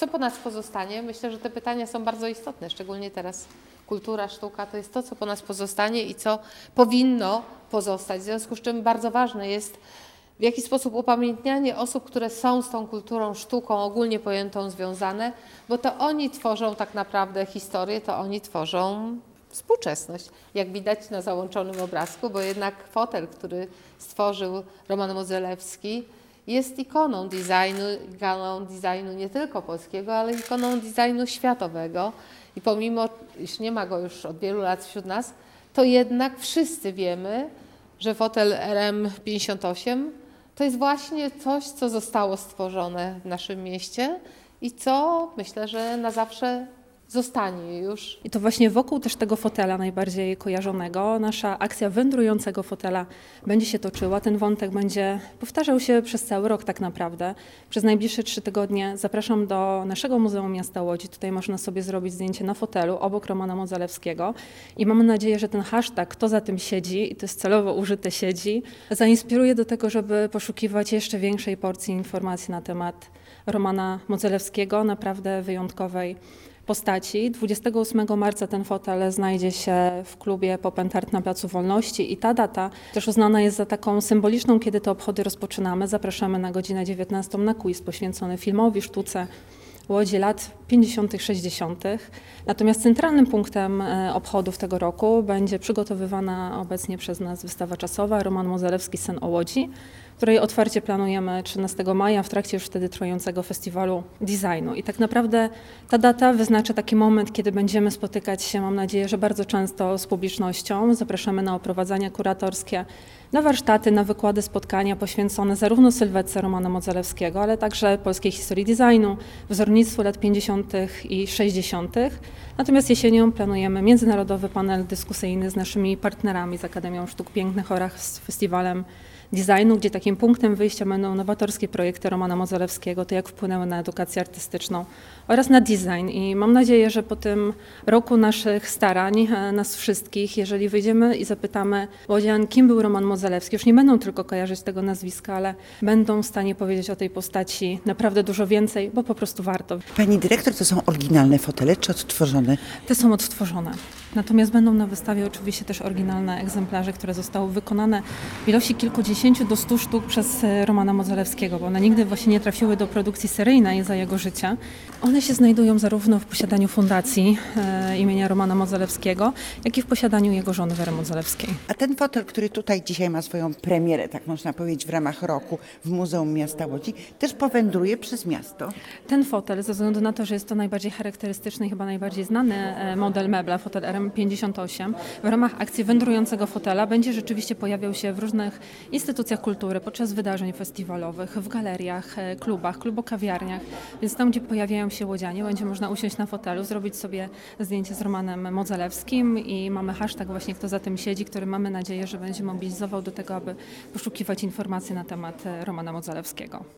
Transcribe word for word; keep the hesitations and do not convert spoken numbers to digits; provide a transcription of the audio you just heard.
Co po nas pozostanie? Myślę, że te pytania są bardzo istotne, szczególnie teraz kultura, sztuka to jest to, co po nas pozostanie i co powinno pozostać. W związku z czym bardzo ważne jest, w jaki sposób upamiętnianie osób, które są z tą kulturą, sztuką ogólnie pojętą związane, bo to oni tworzą tak naprawdę historię, to oni tworzą współczesność, jak widać na załączonym obrazku, bo jednak fotel, który stworzył Roman Modzelewski, jest ikoną designu, ikoną designu nie tylko polskiego, ale ikoną designu światowego. I pomimo, iż nie ma go już od wielu lat wśród nas, to jednak wszyscy wiemy, że fotel R M pięćdziesiąt osiem to jest właśnie coś, co zostało stworzone w naszym mieście i co myślę, że na zawsze zostanie już. I to właśnie wokół też tego fotela najbardziej kojarzonego nasza akcja wędrującego fotela będzie się toczyła. Ten wątek będzie powtarzał się przez cały rok tak naprawdę. Przez najbliższe trzy tygodnie zapraszam do naszego Muzeum Miasta Łodzi. Tutaj można sobie zrobić zdjęcie na fotelu obok Romana Modzelewskiego i mamy nadzieję, że ten hashtag "Kto za tym siedzi", i to jest celowo użyte "siedzi", zainspiruje do tego, żeby poszukiwać jeszcze większej porcji informacji na temat Romana Modzelewskiego, naprawdę wyjątkowej postaci. dwudziestego ósmego marca ten fotel znajdzie się w klubie Pop and Art na Placu Wolności i ta data też uznana jest za taką symboliczną, kiedy te obchody rozpoczynamy. Zapraszamy na godzinę dziewiętnastą na quiz poświęcony filmowi, sztuce Łodzi lat pięćdziesiątych, sześćdziesiątych. Natomiast centralnym punktem obchodów tego roku będzie przygotowywana obecnie przez nas wystawa czasowa Roman Modzelewski Sen o Łodzi, której otwarcie planujemy trzynastego maja w trakcie już wtedy trwającego festiwalu designu. I tak naprawdę ta data wyznacza taki moment, kiedy będziemy spotykać się, mam nadzieję, że bardzo często z publicznością. Zapraszamy na oprowadzania kuratorskie, na warsztaty, na wykłady, spotkania poświęcone zarówno sylwetce Romana Modzelewskiego, ale także polskiej historii designu, wzornictwu lat pięćdziesiątych i sześćdziesiątych. Natomiast jesienią planujemy międzynarodowy panel dyskusyjny z naszymi partnerami z Akademią Sztuk Pięknych oraz z Festiwalem Designu, gdzie takim punktem wyjścia będą nowatorskie projekty Romana Modzelewskiego, to jak wpłynęły na edukację artystyczną oraz na design. I mam nadzieję, że po tym roku naszych starań, nas wszystkich, jeżeli wyjdziemy i zapytamy łodzian, kim był Roman Modzelewski, już nie będą tylko kojarzyć tego nazwiska, ale będą w stanie powiedzieć o tej postaci naprawdę dużo więcej, bo po prostu warto. Pani dyrektor, to są oryginalne fotele czy odtworzone? Te są odtworzone. Natomiast będą na wystawie oczywiście też oryginalne egzemplarze, które zostały wykonane w ilości kilkudziesięciu do stu sztuk przez Romana Modzelewskiego, bo one nigdy właśnie nie trafiły do produkcji seryjnej za jego życia. One się znajdują zarówno w posiadaniu fundacji e, imienia Romana Modzelewskiego, jak i w posiadaniu jego żony Wery Modzelewskiej. A ten fotel, który tutaj dzisiaj ma swoją premierę, tak można powiedzieć, w ramach roku w Muzeum Miasta Łodzi, też powędruje przez miasto. Ten fotel, ze względu na to, że jest to najbardziej charakterystyczny i chyba najbardziej znany model mebla, fotel R M pięćdziesiąt osiem, w ramach akcji wędrującego fotela będzie rzeczywiście pojawiał się w różnych instytucjach kultury, podczas wydarzeń festiwalowych, w galeriach, klubach, klubokawiarniach. Więc tam, gdzie pojawiają się łodzianie, będzie można usiąść na fotelu, zrobić sobie zdjęcie z Romanem Modzelewskim i mamy hashtag właśnie "Kto za tym siedzi", który mamy nadzieję, że będzie mobilizował do tego, aby poszukiwać informacji na temat Romana Modzelewskiego.